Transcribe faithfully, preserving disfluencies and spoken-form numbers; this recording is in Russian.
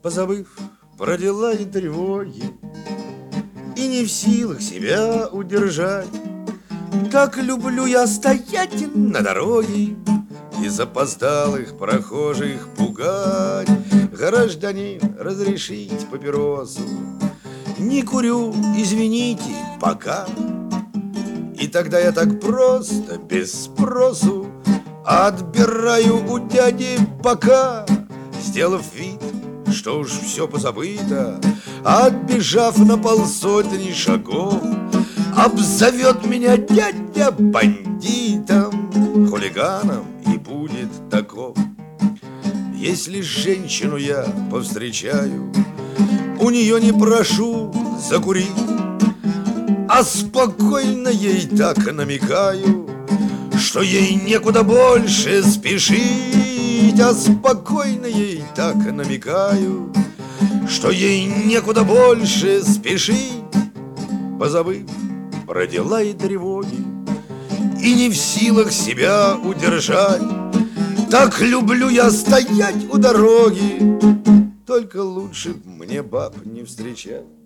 позабыв про дела и тревоги, и не в силах себя удержать. Так люблю я стоять на дороге и запоздалых прохожих пугать. Гражданин, разрешить папиросу? Не курю, извините, пока. И тогда я так просто, без спросу, отбираю у дяди бока, сделав вид, что уж все позабыто. Отбежав на полсотни шагов, обзовет меня дядя бандитом, хулиганом и будет таков. Если женщину я повстречаю, у нее не прошу закурить, а спокойно ей так намекаю, что ей некуда больше спешить. А спокойно ей так намекаю, что ей некуда больше спешить. Позабыв про дела и тревоги, и не в силах себя удержать, так люблю я стоять у дороги, только лучше б мне баб не встречать.